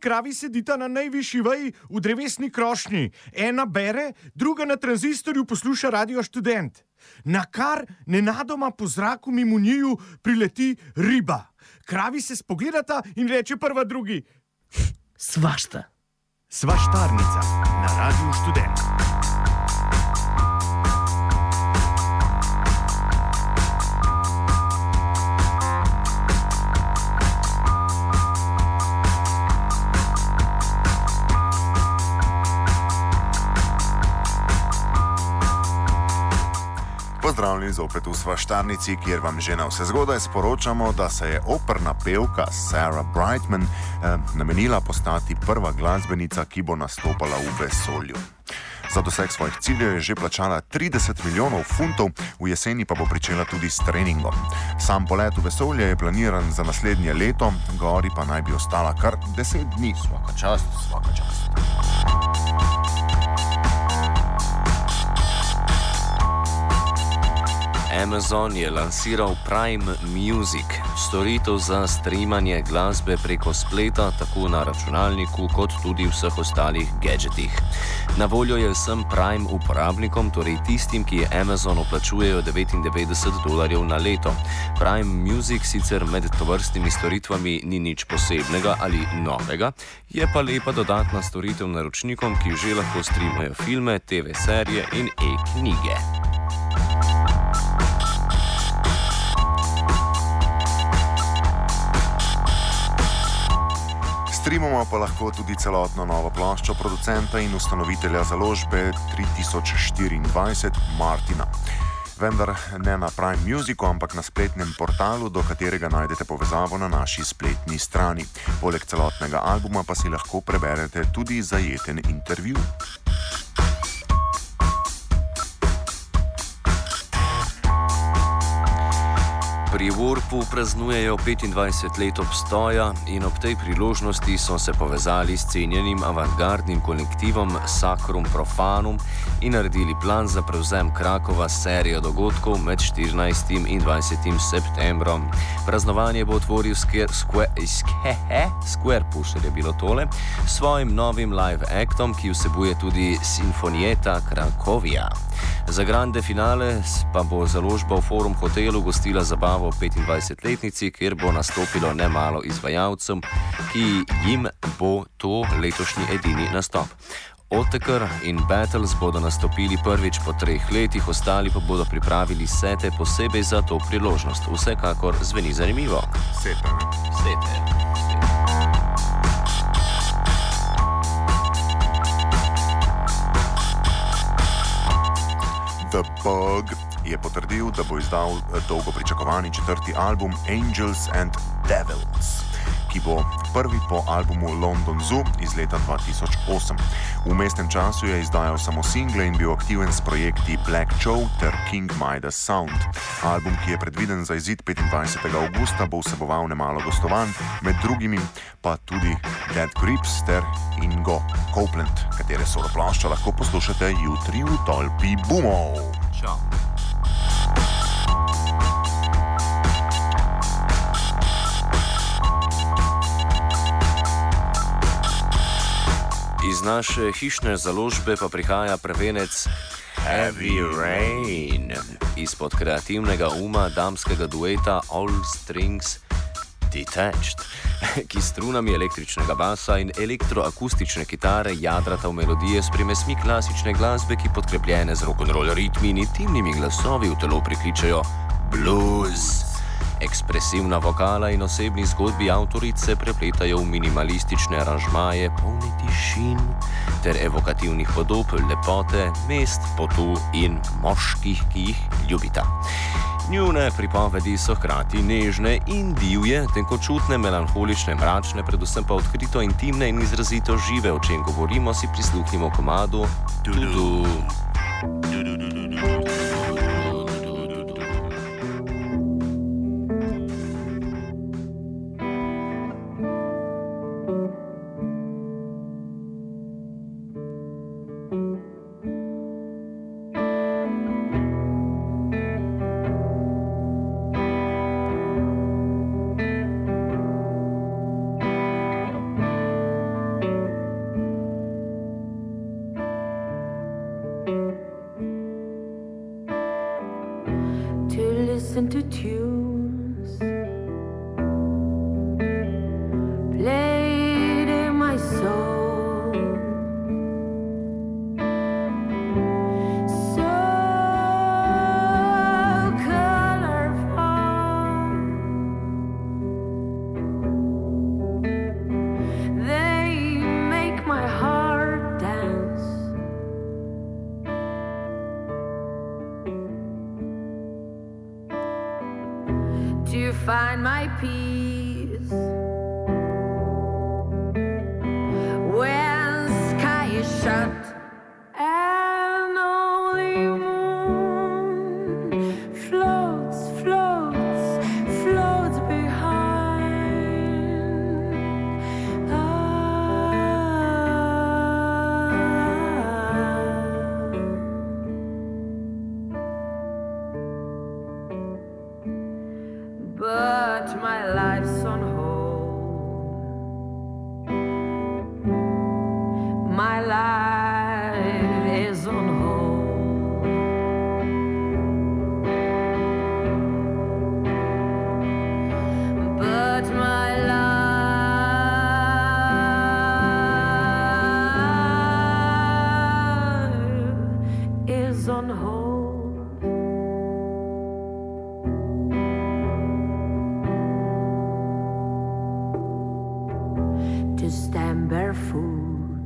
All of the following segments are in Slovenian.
kravi sedita na najvišji veji v drevesni krošnji. Ena bere, druga na tranzistorju posluša Radio Študent. Nakar nenadoma po zraku mimo njiju prileti riba. Kravi se spogledata in reče prva drugi: Svašta. Svaštarnica na Radio Študent. Pozdravljeni zopet v Svaštarnici, kjer vam že na vse zgodaj sporočamo, da se je operna pevka Sarah Brightman namenila postati prva glasbenica, ki bo nastopala v vesolju. Za doseg svojih ciljev je že plačala 30 milijonov funtov, v jeseni pa bo pričela tudi s treningom. Sam polet v vesolje je planiran za naslednje leto, gori pa naj bi ostala kar 10 dni. Svaka čast, svaka čast. Amazon je lansiral Prime Music, storitev za streamanje glasbe preko spleta, tako na računalniku, kot tudi vseh ostalih gadgetih. Na voljo je vsem Prime uporabnikom, torej tistim, ki Amazonu plačujejo $99 na leto. Prime Music sicer med tovrstnimi storitvami ni nič posebnega ali novega, je pa lepa dodatna storitev naročnikom, ki že lahko streamajo filme, TV serije in e-knjige. Streamamo pa lahko tudi celotno novo ploščo producenta in ustanovitelja založbe 3024 Martina. Vendar ne na Prime Musicu, ampak na spletnem portalu, do katerega najdete povezavo na naši spletni strani. Poleg celotnega albuma pa si lahko preberete tudi zajeten intervju. Pri Warpu praznujejo 25 let obstoja in ob tej priložnosti so se povezali s cenjenim avantgardnim kolektivom Sacrum Profanum in naredili plan za prevzem Krakova s serijo dogodkov med 14. in 20. septembrom. Praznovanje bo otvoril Squarepusher je bilo tole, s svojim novim live actom, ki vsebuje tudi Sinfonieta Krakovija. Za grande finale pa bo založba v Forum hotelu gostila zabavo 25-letnici, kjer bo nastopilo nemalo izvajalcev, ki jim bo to letošnji edini nastop. Otekar in Battles bodo nastopili prvič po 3 letih, ostali pa bodo pripravili sete posebej za to priložnost. Vsekakor zveni zanimivo. Sete. The Bug je potrdil, da bo izdal dolgo pričakovani 4. album Angels and Devils, ki bo prvi po albumu London Zoo iz leta 2008. V mestnem času je izdajal samo single in bil aktiven s projekti Black Joe ter King Midas Sound. Album, ki je predviden za izid 25. augusta, bo vseboval nemalo gostovanj, med drugimi pa tudi Dead Grips ter Ingo Copeland, katere soloploščo lahko poslušate jutri v tolpi Boomov. Čau. Iz naše hišne založbe pa prihaja prvenec Heavy Rain izpod kreativnega uma damskega dueta All Strings Detached, ki s strunami električnega basa in elektroakustične kitare jadrata v melodije s primesmi klasične glasbe, ki podkrepljene z rock'n'roll ritmi in intimnimi glasovi v telo prikličejo blues. Ekspresivna vokala in osebni zgodbi avtorice prepletajo v minimalistične aranžmaje, polni tišin ter evokativnih podob lepote, mest, potu in moških, ki jih ljubita. Njune pripovedi so hkrati nežne in divje, tenkočutne, melanholične, mračne, predvsem pa odkrito intimne in izrazito žive. O čem govorimo, si prisluhnimo komadu Dudu. to tunes played in my soul, so colorful. They make my heart dance. To find my peace when sky is shut and only moon floats, floats, floats behind. But my life's on hold. My life is on hold. But my life is on hold. To stand barefoot,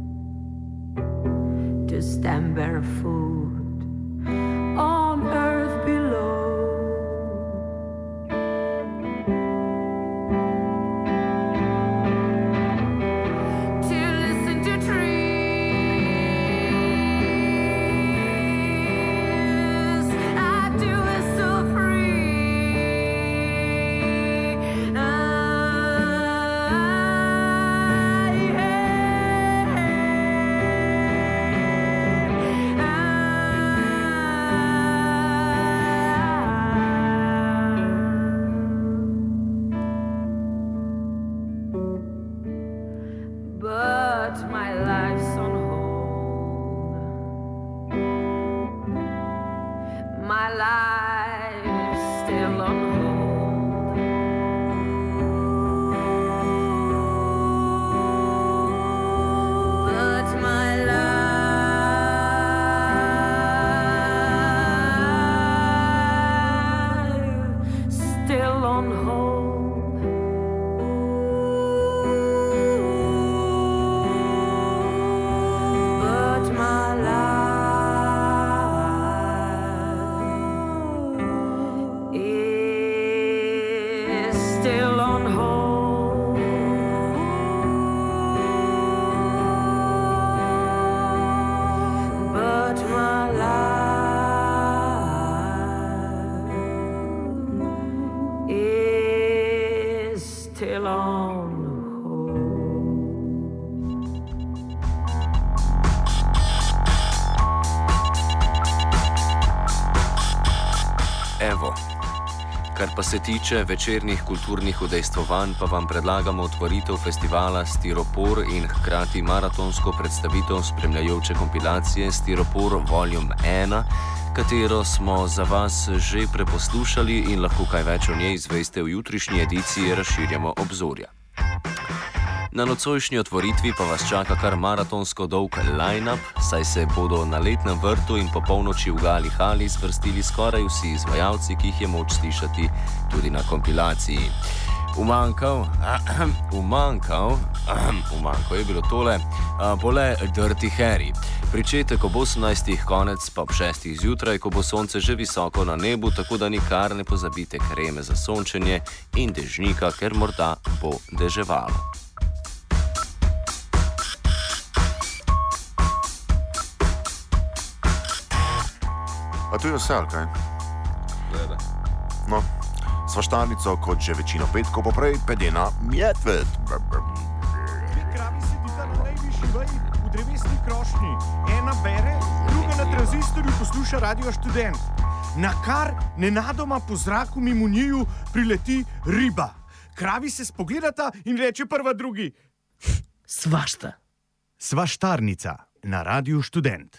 to stand barefoot on earth below. To listen to trees, I do it so free. But my life's on hold. My life's still on hold. But my life still on hold. But my life is still on hold. But my life is still on hold. Evo. Kar pa se tiče večernih kulturnih udejstvovanj, pa vam predlagamo otvoritev festivala Stiropor in hkrati maratonsko predstavitev spremljajoče kompilacije Stiropor Volume 1, katero smo za vas že preposlušali in lahko kaj več o njej izveste v jutrišnji ediciji Razširjamo obzorja. Na nocojšnji otvoritvi pa vas čaka kar maratonsko dolg line-up, saj se bodo na letnem vrtu in po polnoči v Gali Hali zvrstili skoraj vsi izvajalci, ki jih je moč slišati tudi na kompilaciji. Umanjkal je bilo tole, pole Dirty Harry. Pričetek ob 18. konec pa ob 6. zjutraj, ko bo sonce že visoko na nebu, tako da nikar ne pozabite kreme za sončenje in dežnika, ker morda bo deževalo. A to je vse, ali kaj? No, svaštarnico, kot že večino petkov poprej, pedena medved. Dve kravi sedita na najvišji veji v drevesni krošnji. Ena bere, druga na tranzistorju posluša Radio Študent. Nakar nenadoma po zraku mimo njiju prileti riba. Kravi se spogledata in reče prva drugi: Svašta. Svaštarnica na Radiu Študent.